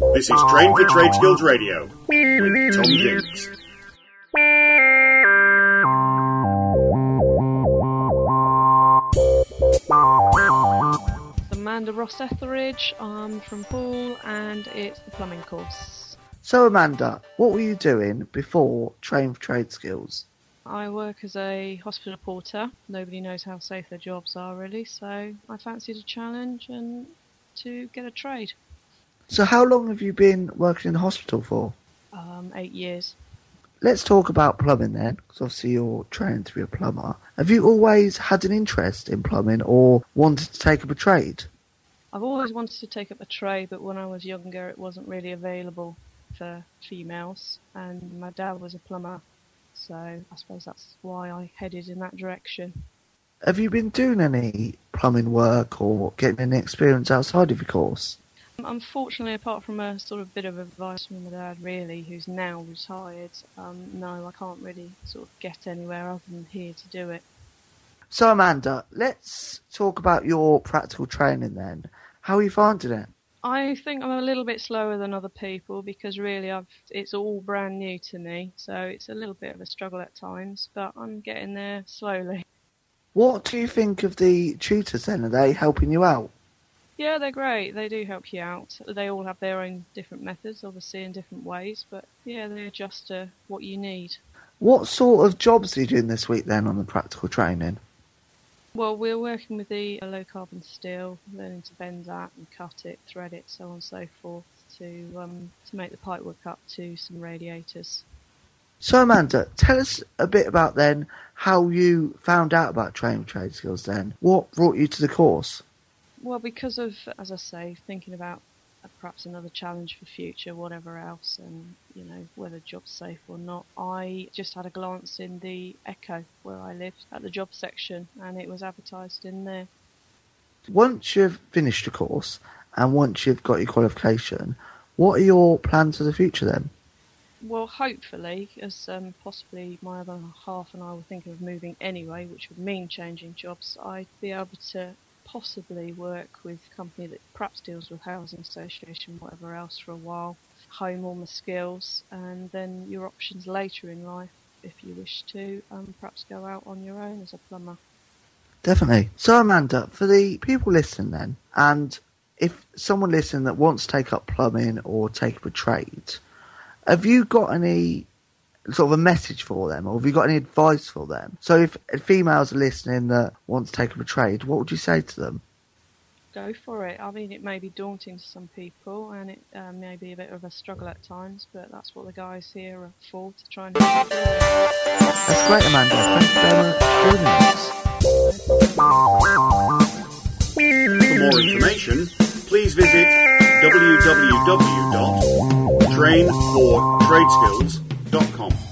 This is Train for Trade Skills Radio with Tom Jinks. Amanda Ross Etheridge, I'm from Poole and it's the plumbing course. So Amanda, what were you doing before Train for Trade Skills? I work as a hospital porter. Nobody knows how safe their jobs are really, so I fancied a challenge and to get a trade. So how long have you been working in the hospital for? 8 years. Let's talk about plumbing then, because obviously you're trained to be a plumber. Have you always had an interest in plumbing or wanted to take up a trade? I've always wanted to take up a trade, but when I was younger it wasn't really available for females, and my dad was a plumber, so I suppose that's why I headed in that direction. Have you been doing any plumbing work or getting any experience outside of your course? Unfortunately, apart from a sort of bit of advice from my dad, really, who's now retired, no, I can't really sort of get anywhere other than here to do it. So Amanda, let's talk about your practical training then. How are you finding it? I think I'm a little bit slower than other people because really it's all brand new to me, so it's a little bit of a struggle at times, but I'm getting there slowly. What do you think of the tutors then? Are they helping you out? Yeah, they're great. They do help you out. They all have their own different methods, obviously, in different ways, but yeah, they adjust to what you need. What sort of jobs are you doing this week then on the practical training? Well, we're working with the low carbon steel, learning to bend that and cut it, thread it, so on and so forth, to make the pipework up to some radiators. So Amanda, tell us a bit about then how you found out about Train for Trade Skills then. What brought you to the course? Well, because of, as I say, thinking about perhaps another challenge for future, whatever else, and, you know, whether job's safe or not, I just had a glance in the Echo, where I lived, at the job section, and it was advertised in there. Once you've finished the course, and once you've got your qualification, what are your plans for the future then? Well, hopefully, as possibly my other half and I were thinking of moving anyway, which would mean changing jobs, I'd be able to possibly work with a company that perhaps deals with housing association, whatever else, for a while, hone all my skills, and then your options later in life, if you wish to, perhaps go out on your own as a plumber. Definitely. So Amanda, for the people listening then, and if someone listening that wants to take up plumbing or take up a trade, have you got any sort of a message for them, or have you got any advice for them? So if females are listening that want to take up a trade, what would you say to them? Go for it. I mean, it may be daunting to some people, and it may be a bit of a struggle at times, but that's what the guys here are for, to try and help you. That's great, Amanda. Thank you very much for joining us. For more information, please visit www.trainfortradeskills.com.